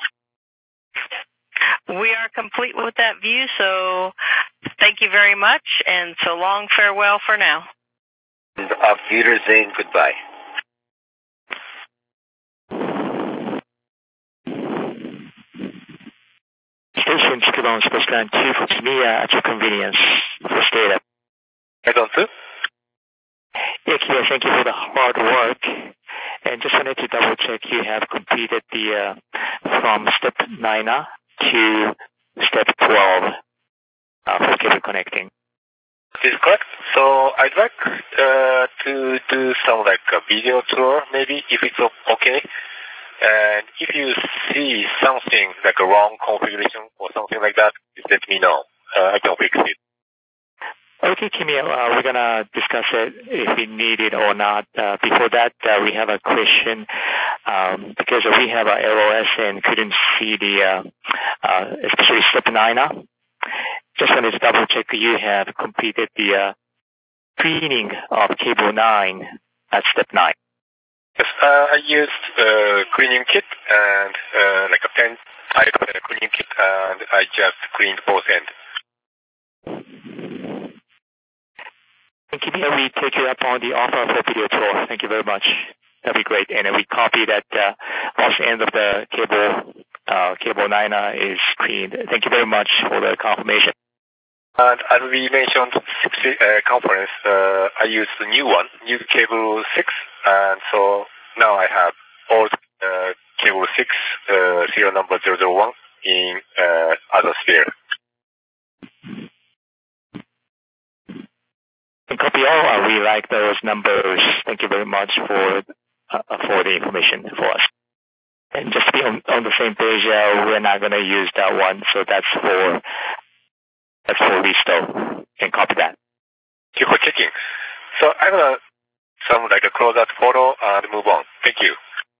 We are complete with that view, so thank you very much, and so long, farewell for now. And auf Wiedersehen, goodbye. Station Scuba on Space Ground two for Kimiya at your convenience for data. Entonces? Yeah, Kia, thank you for the hard work. And just wanted to double check you have completed the uh, from step nine to step twelve uh, for cable connecting. This is correct. So I'd like uh, to do some like a video tour, maybe, if it's okay. And if you see something like a wrong configuration or something like that, just let me know. Uh, I can fix it. Okay, Kimiya, uh, we're going to discuss it if we need it or not. Uh, before that, uh, we have a question um, because we have a L O S and couldn't see the, uh, uh, especially step nine. Just wanted to double check you have completed the uh, cleaning of cable nine at step nine. Yes, uh, I used uh, cleaning kit and uh, like a pen type uh, cleaning kit, and I just cleaned both ends. Thank you. We take you up on the offer for video tour. Thank you very much. that'd be great. And then we copy that uh, once the end of the cable, uh, cable nine is cleaned. Thank you very much for the confirmation. And as we mentioned, uh, conference, uh, I used the new one, new cable six, and so now I have old uh, cable six, uh, serial number zero zero one in uh, other sphere. And copy all. Uh, we like those numbers. Thank you very much for uh, for the information for us. And just to be on, on the same page, uh, we're not going to use that one, so that's for that's for Listo. And copy that. Thank you for checking. So I'm gonna some like a close-out photo and move on. Thank you.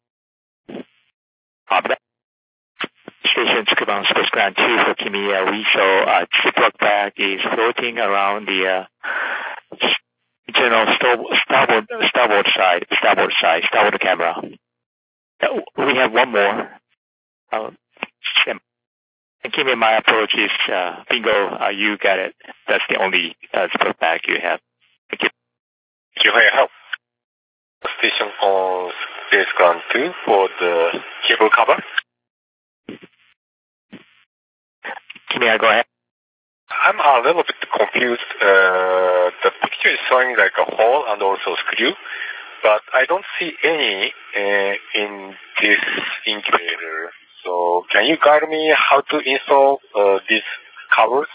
Copy that. Station Tsukuban Space Ground two for Kimiya. We show uh, Ziploc bag is floating around the uh, general starboard, starboard side, starboard side, starboard camera. Uh, we have one more. Uh, and Kimiya, my approach is uh, bingo. Uh, you got it. That's the only uh, Ziploc bag you have. Thank you. Thank you for your help. Station on Space Ground two for the cable cover. Kimiya, go ahead. I'm a little bit confused. Uh, the picture is showing like a hole and also screw, but I don't see any uh, in this incubator. So can you guide me how to install uh, these covers?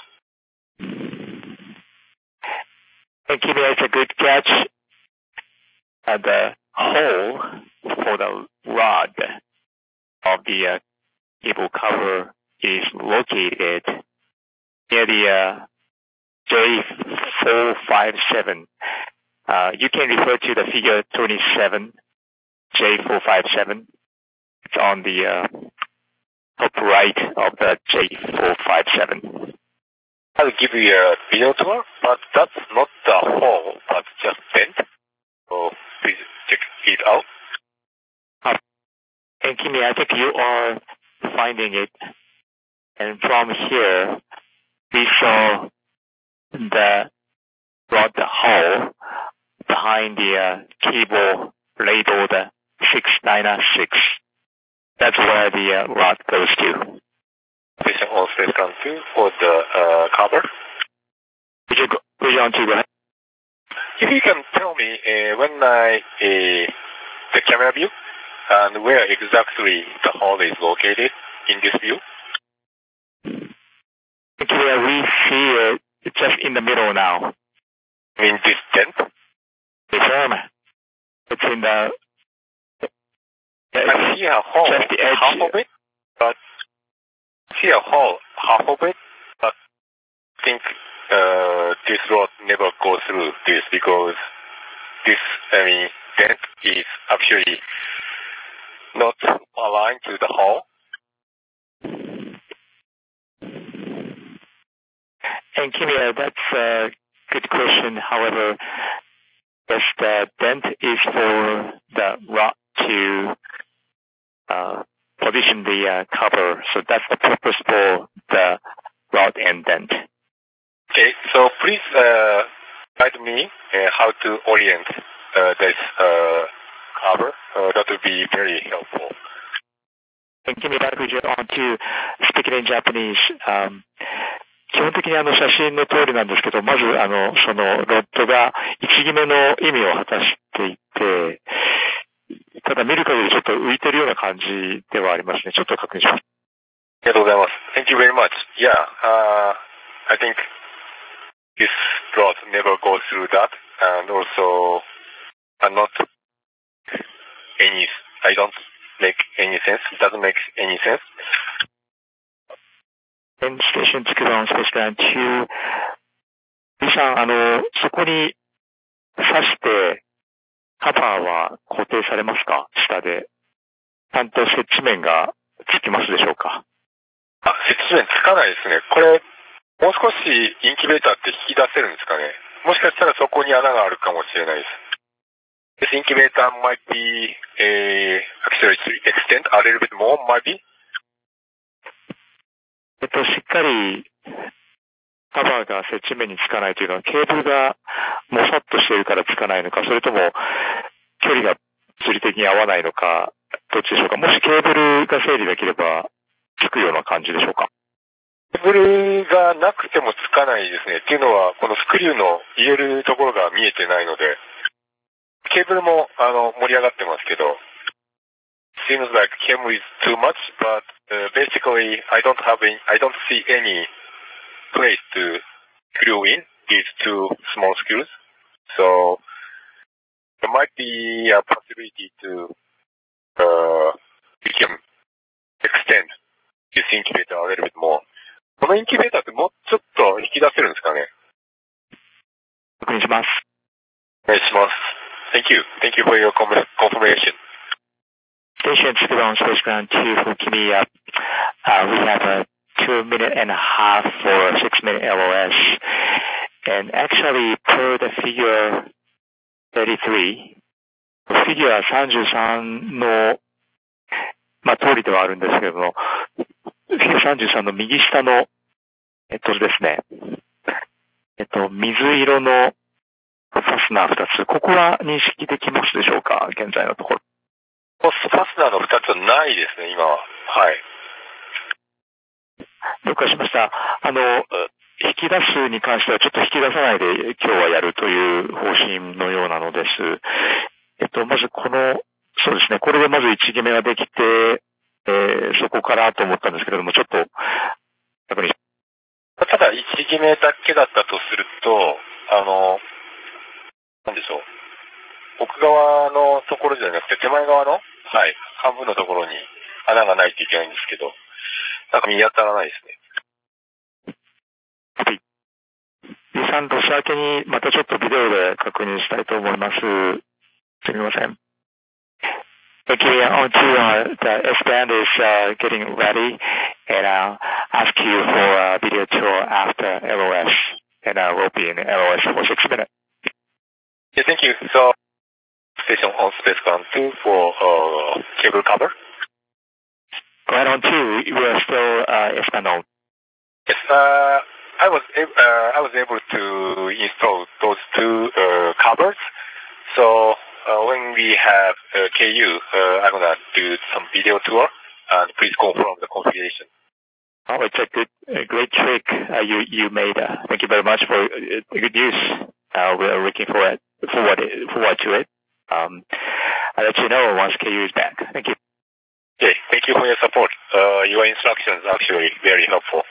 Thank you, it's a good catch. Uh, the hole for the rod of the uh, cable cover is located near the uh, J four five seven. Uh, you can refer to the figure twenty-seven, J four five seven. It's on the uh, top right of the J four five seven. I'll give you a video tour, but that's not the hole, but just bent. So please check it out. Uh, and Kimi, I think you are finding it. And from here, we saw the rod hole behind the uh, cable labeled six ninety-six. That's where the uh, rod goes to. Station on Space Ground two for the uh, cover. Would you go, would you want to go ahead? If you can tell me uh, when I uh, the camera view and where exactly the hole is located in this view. Okay, we see it. It's just in the middle now. In this dent? Confirm. It's in the. I see a hole, just the edge. half of it, but I see a hole, half of it, but I think uh, this rod never goes through this because this, I mean, dent is actually not aligned to the hole. And Kimiya, that's a good question. However, yes, the dent is for the rod to uh, position the uh, cover. So that's the purpose for the rod and dent. Okay, so please uh, guide me uh, how to orient uh, this uh, cover. Uh, that would be very helpful. And Kimiya, that we just want to speak it in Japanese. Um, 基本的にあの写真の通りなんですけど、まずあのそのロッドが位置決めの意味を果たしていて、ただ見る限りちょっと浮いてるような感じではありますね。ちょっと確認します。 ありがとうございます。Thank you very much. Yeah, uh, I think this rod never goes through that, and also I'm not any. I don't make any sense. It doesn't make any sense. End station Tsukuban Space Ground two。李さん、あの、そこに刺してカバーは固定されますか？下で。ちゃんと接地面がつきますでしょうか？ あ、接地面つかないですね。これ、もう少しインキュベーターって引き出せるんですかね？もしかしたらそこに穴があるかもしれないです。This incubator might be, uh, actually extend a little bit more, maybe? えっと、しっかりカバーが接地面につかないというのは、ケーブルがもさっとしているからつかないのか、それとも距離が物理的に合わないのか、どっちでしょうか。もしケーブルが整理できれば、つくような感じでしょうか。 ケーブルがなくてもつかないですね。っていうのは、このスクリューの入れるところが見えてないので、ケーブルも、あの、盛り上がってますけど、seems like cable is too much, but uh, basically I don't have any, I don't see any place to screw in these two small screws. So there might be a possibility to uh, we can extend this incubator a little bit more. このインキュベーターってもうちょっと引き出せるんですかね。 確認します。 お願いします。Thank you. Thank you for your confirmation. Station still on Space Ground two for Kimiya. Uh, we have a two minute and a half for six minute L O S. And actually, per the figure thirty-three, figure thirty-three の、まあ、通りではあるんですけれども、フィギュアthirty-threeの右下の、えっとですね、えっと、水色のファスナーふたつ、ここは認識できますでしょうか、現在のところ。 ファスナーのふたつはないですね、今は。はい。 了解しました。あの、引き出すに関してはちょっと引き出さないで今日はやるという方針のようなのです。えっと、まずこの、そうですね、これでまずいち決めができて、えー、そこからと思ったんですけれども、ちょっと、確認。 ただいち決めだけだったとすると、あの、なんでしょう。奥側のところじゃなくて手前側の、はい、半分のところに穴がないといけないんですけど、なんか見当たらないですね。 はい。リさん、年明けにまたちょっとビデオで確認したいと思います。すみません。Okay, on to uh, the S-band is uh, getting ready, and I'll ask you for a video tour after L O S, and uh, we'll be in L O S for six minutes. Yeah, thank you. So, station on Space Ground two for uh, cable cover. Go ahead on two. We are still uh, S-band on. Yes, uh, I was uh, I was able to install those two uh, covers. So uh, when we have uh, K U, uh, I'm gonna do some video tour, and please confirm the configuration. Oh, it's a good, a great trick uh, you you made. Uh, thank you very much for uh, good news. Uh, we are looking forward forward forward to it. Um, I'll let you know once K U is back. Thank you. Okay, thank you for your support. Uh, your instructions are actually very helpful.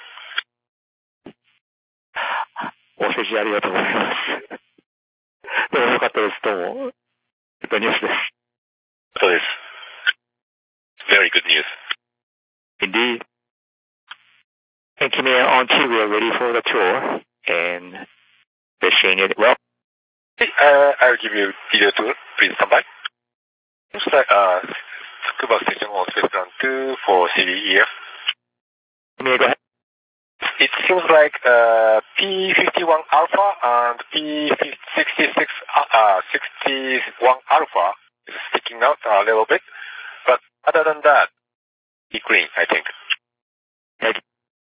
お世辞ありがとうございます。どうもよかったです。どうも。グッドニュースです。 そうです。Very good news. Indeed. And Kimiya, on two, we are ready for the tour, and we're seeing it well. Uh, I'll give you video tour. Please stand by. Looks like, uh, Tsukuba Station on Space Ground two for C D E F. Kimiya, go ahead. It seems like uh, P fifty-one Alpha and P sixty-six, uh, sixty-one Alpha is sticking out a little bit, but other than that, it's green, I think. Okay.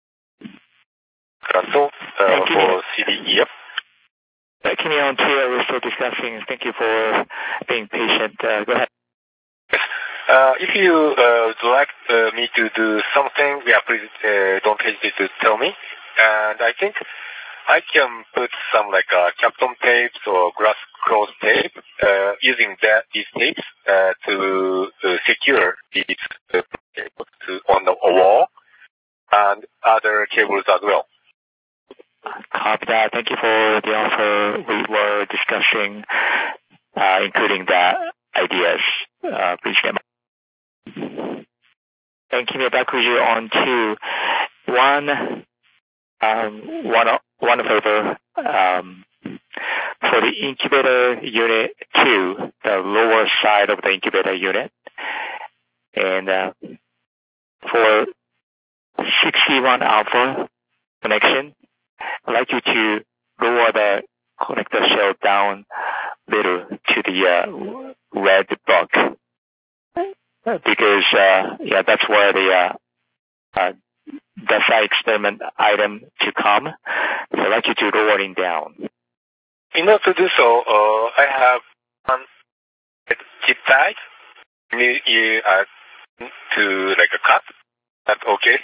So, uh, for C D E F. Uh, Kimiya, on two, we're still discussing. Thank you for being patient. Uh, go ahead. Uh, if you uh, would like uh, me to do something, yeah, please uh, don't hesitate to tell me. And I think I can put some like uh, Kapton tapes or glass cloth tape uh, using that these tapes uh, to uh, secure these uh, cables to, on the wall and other cables as well. Copy that. Thank you for the offer. We were discussing, uh, including that ideas. Uh, please get and Kimiya, back with you on two. One, um, one, one favor, um, for the incubator unit two, the lower side of the incubator unit, and uh, for sixty-one alpha connection, I'd like you to lower the connector shell down little to the uh, red block. Because, uh, yeah, that's where the, uh, uh, DASA experiment item to come. So I'd like you to lower it down. In order to do so, uh, I have one chip side You, you uh, to like a cut? That okay?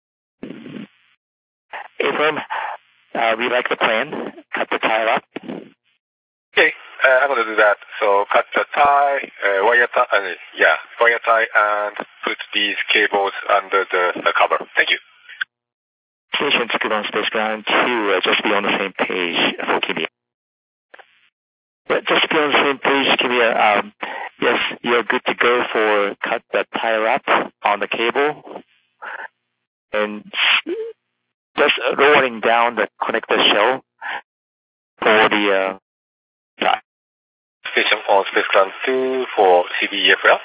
Ephraim, uh, we like the plan. Cut the tire up. Okay, uh, I'm gonna do that. So cut the tie, uh, wire tie, uh, yeah, wire tie, and put these cables under the, the cover. Thank you. Station to on Space Ground two, uh, just be on the same page for Kimia. Yeah, just to be on the same page, Kimia, um, yes, you're good to go for cut the tire up on the cable. And just lowering down the connector shell for the uh, tie. Station on Space Ground two for C B E F L.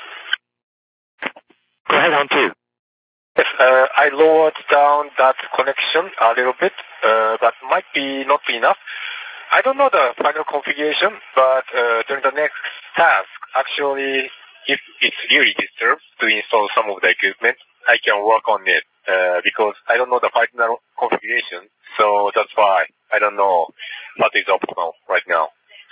Go ahead on two. Yes, uh, I lowered down that connection a little bit, uh, but might be not be enough. I don't know the final configuration, but uh, during the next task, actually, if it's really disturbed to install some of the equipment, I can work on it uh, because I don't know the final configuration, so that's why I don't know what is optimal right now.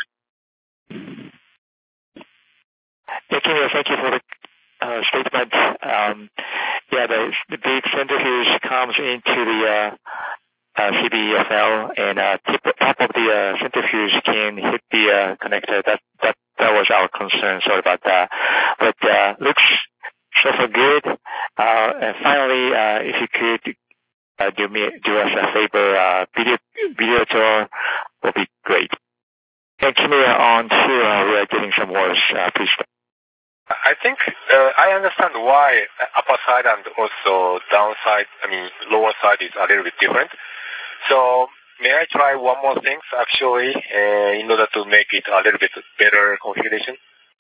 Thank you, thank you for the uh, statement. Um, yeah, the, the big centrifuge comes into the uh, uh, C B E F L, and uh, tip, top of the uh, centrifuge can hit the uh, connector. That that that was our concern. Sorry about that. But uh, looks so far good. Uh, and finally, uh, if you could uh, do me do us a favor, uh, video video tour will be great. And Kimia, on to uh, we are getting some words. Uh, please. I think uh, I understand why upper side and also downside, I mean lower side is a little bit different. So may I try one more thing actually uh, in order to make it a little bit better configuration?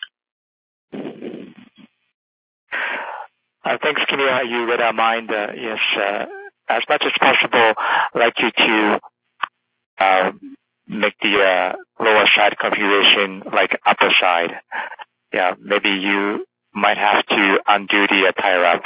Uh, thanks, Kimia. You read our mind. Uh, yes, uh, as much as possible, I'd like you to uh, make the uh, lower side configuration like upper side. Yeah, maybe you might have to undo the uh, tire up.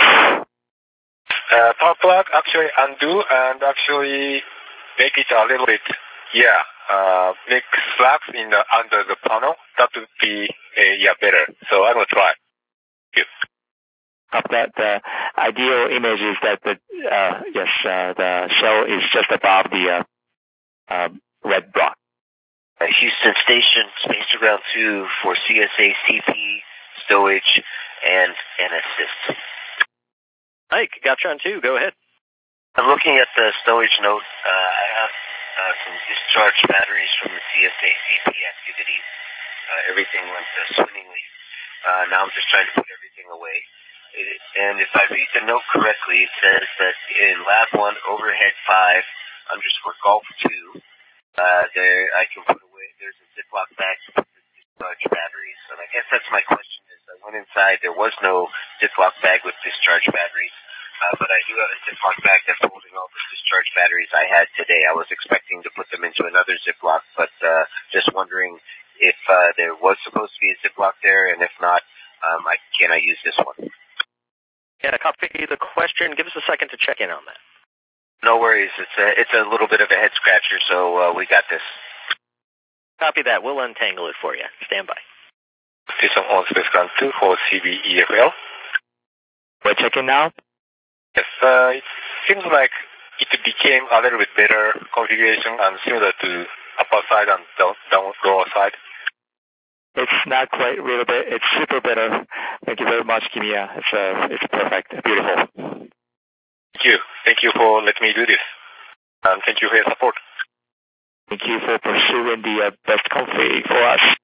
Uh, power plug actually undo and actually make it a little bit, yeah, uh, make slabs in the, under the panel. That would be, uh, yeah, better. So I'm going to try. Thank you. Of that, the ideal image is that the, uh, yes, uh, the shell is just above the uh, uh, red block. Uh, Houston Station, Space to Ground two for C S A C P, stowage, and an assist. Mike, got you on two. Go ahead. I'm looking at the stowage note. Uh, I have uh, some discharged batteries from the C S A C P activities. Uh, everything went uh, swimmingly. Uh, now I'm just trying to put everything away. It, and if I read the note correctly, it says that in Lab one, Overhead five, underscore Golf two, uh, there I can put away, there's a Ziploc bag to put the discharged batteries. And I guess that's my question is, I went inside, there was no Ziploc bag with discharged batteries. Uh, but I do have a Ziploc bag that's holding all the discharge batteries I had today. I was expecting to put them into another Ziploc, but uh, just wondering if uh, there was supposed to be a Ziploc there, and if not, um, I, can I use this one? Yeah, copy the question. Give us a second to check in on that. No worries. It's a, it's a little bit of a head scratcher, so uh, we got this. Copy that. We'll untangle it for you. Stand by. Station on Space Ground two for C B E F L. We're checking now. Yes, uh, it seems like it became a little bit better configuration and similar to upper side and down, down lower side. It's not quite really bit. It's super better. Thank you very much, Kimia. It's uh, it's perfect. Beautiful. Thank you. Thank you for letting me do this. And thank you for your support. Thank you for pursuing the uh, best config for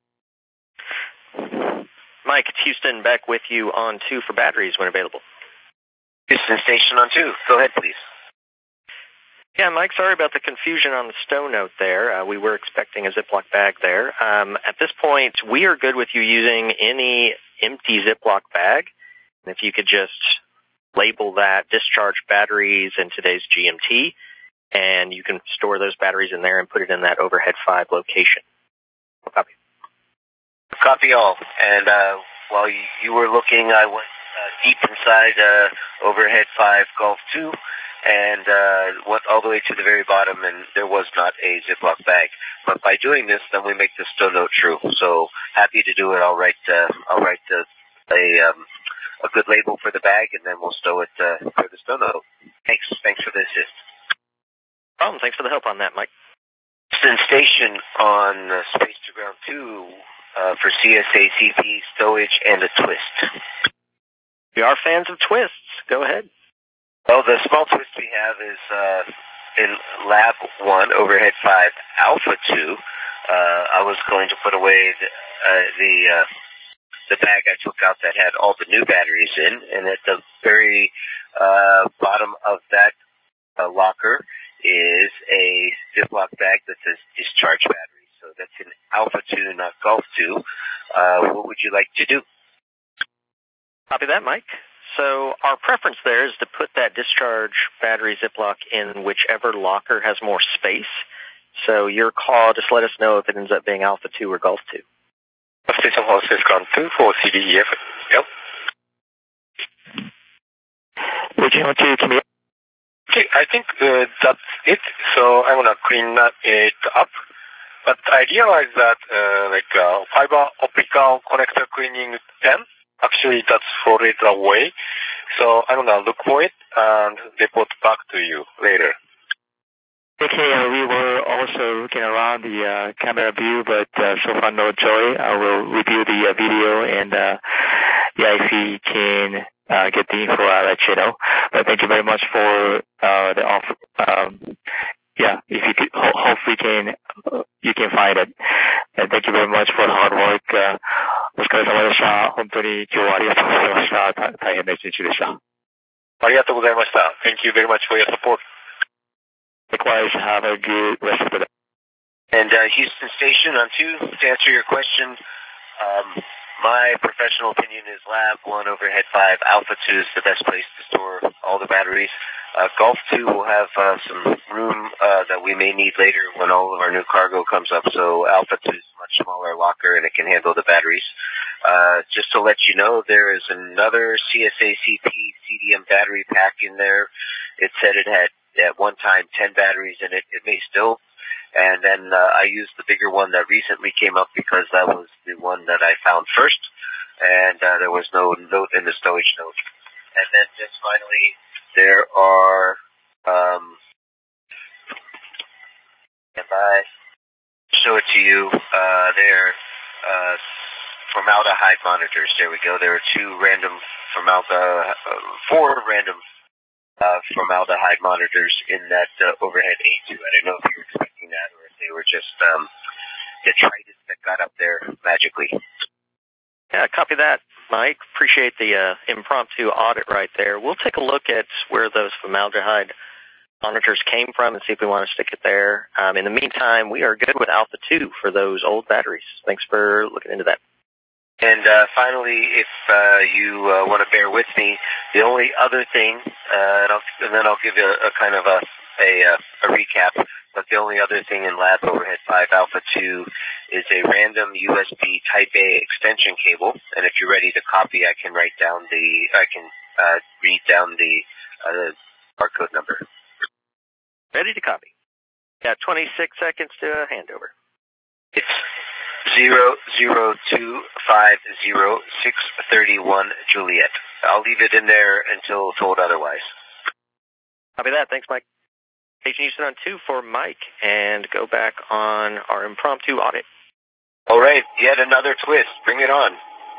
us. Mike, it's Houston back with you on two for batteries when available. Houston Station on two. Go ahead, please. Yeah, Mike, sorry about the confusion on the stow note there. Uh, we were expecting a Ziploc bag there. Um, at this point, we are good with you using any empty Ziploc bag. And if you could just label that discharge batteries in today's G M T, and you can store those batteries in there and put it in that Overhead five location. Copy. Copy all. And uh, while you, you were looking, I went Uh, deep inside uh, Overhead five Golf two and uh, went all the way to the very bottom, and there was not a Ziploc bag. But by doing this, then we make the stow note true. So happy to do it. I'll write uh, I'll write uh, a um, good label for the bag, and then we'll stow it uh, for the Stono. Thanks. Thanks for the assist. Problem. Thanks for the help on that, Mike. Houston Station on uh, Space to Ground two uh, for C S A C P, stowage, and a twist. We are fans of twists. Go ahead. Well, the small twist we have is uh, in Lab one, Overhead five, Alpha two. Uh, I was going to put away the uh, the, uh, the bag I took out that had all the new batteries in, and at the very uh, bottom of that uh, locker is a Ziploc bag that says discharge battery. So that's an Alpha two, not Golf two. Uh, what would you like to do? Copy that, Mike. So our preference there is to put that discharge battery Ziploc in whichever locker has more space. So your call, just let us know if it ends up being Alpha two or Golf two. Station House is Ground two for C D E F. Yep. Would you want to come here? Okay, I think uh, that's it. So I'm gonna clean that, it up. But I realized that uh, like uh, fiber optical connector cleaning pen, actually that's floated away. So I'm gonna look for it and report back to you later. Okay, uh, we were also looking around the uh, camera view, but uh, so far no joy. I will review the uh, video, and uh, yeah, if we can uh, get the info, I'll let you know. But thank you very much for uh, the offer. Um, yeah, if you could, ho- hopefully can uh, you can find it. And thank you very much for the hard work. Uh, お疲れ様でした。本当に今日はありがとうございました。大大変な一日でした。 ありがとうございました。Thank you very much for your support. Likewise, have a good rest of the day. And uh, Houston Station on two, to answer your question, um, my professional opinion is Lab one, Overhead five, Alpha two is the best place to store all the batteries. Uh, Golf two will have uh, some room uh, that we may need later when all of our new cargo comes up, so Alpha two is a much smaller locker and it can handle the batteries. Uh, just to let you know, there is another C S A C P C D M battery pack in there. It said it had at one time ten batteries in it. It may still. And then uh, I used the bigger one that recently came up because that was the one that I found first. And uh, there was no note in the stowage note. And then just finally, there are, um, if I show it to you, uh, they're uh, formaldehyde monitors. There we go. There are two random formaldehyde, uh, four random Uh, formaldehyde monitors in that uh, overhead A two. I don't know if you were expecting that or if they were just um, detritus that got up there magically. Yeah, copy that, Mike. Appreciate the uh, impromptu audit right there. We'll take a look at where those formaldehyde monitors came from and see if we want to stick it there. Um, in the meantime, we are good with Alpha two for those old batteries. Thanks for looking into that. And uh, finally, if uh, you uh, want to bear with me, the only other thing, uh, and, I'll, and then I'll give you a, a kind of a, a, a recap, but the only other thing in Lab Overhead five Alpha two is a random U S B Type A extension cable. And if you're ready to copy, I can write down the, I can uh, read down the uh, barcode number. Ready to copy. Got twenty-six seconds to handover. It's zero zero two five zero six thirty one Juliet. I'll leave it in there until told otherwise. Copy that. Thanks, Mike. Station Houston on two for Mike, and go back on our impromptu audit. All right, yet another twist. Bring it on.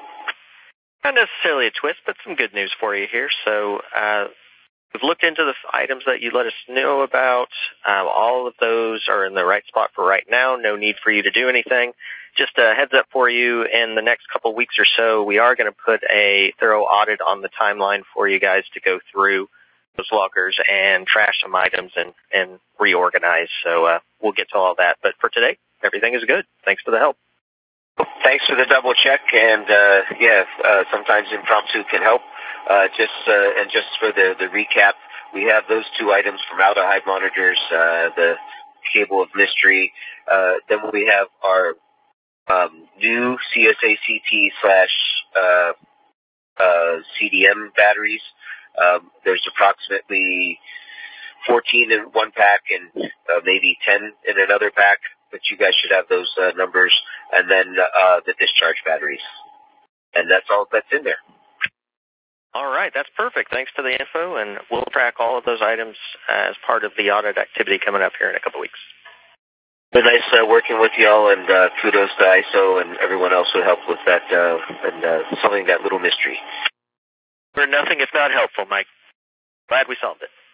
Not necessarily a twist, but some good news for you here. So uh, we've looked into the items that you let us know about. Um, all of those are in the right spot for right now. No need for you to do anything. Just a heads up for you, in the next couple of weeks or so, we are going to put a thorough audit on the timeline for you guys to go through those lockers and trash some items and, and reorganize. So uh, we'll get to all that. But for today, everything is good. Thanks for the help. Thanks for the double check. And, uh, yeah, uh, sometimes impromptu can help. Uh, just uh, And just for the, the recap, we have those two items, formaldehyde monitors, uh, the cable of mystery. Uh, then we have our Um, new C S A C P slash uh, uh, C D M batteries. Um, there's approximately fourteen in one pack and uh, maybe ten in another pack, but you guys should have those uh, numbers. And then uh, the discharge batteries. And that's all that's in there. All right, that's perfect. Thanks for the info, and we'll track all of those items as part of the audit activity coming up here in a couple of weeks. Been nice uh, working with y'all, and uh, kudos to I S O and everyone else who helped with that uh, and uh, solving that little mystery. We're nothing if not helpful, Mike. Glad we solved it.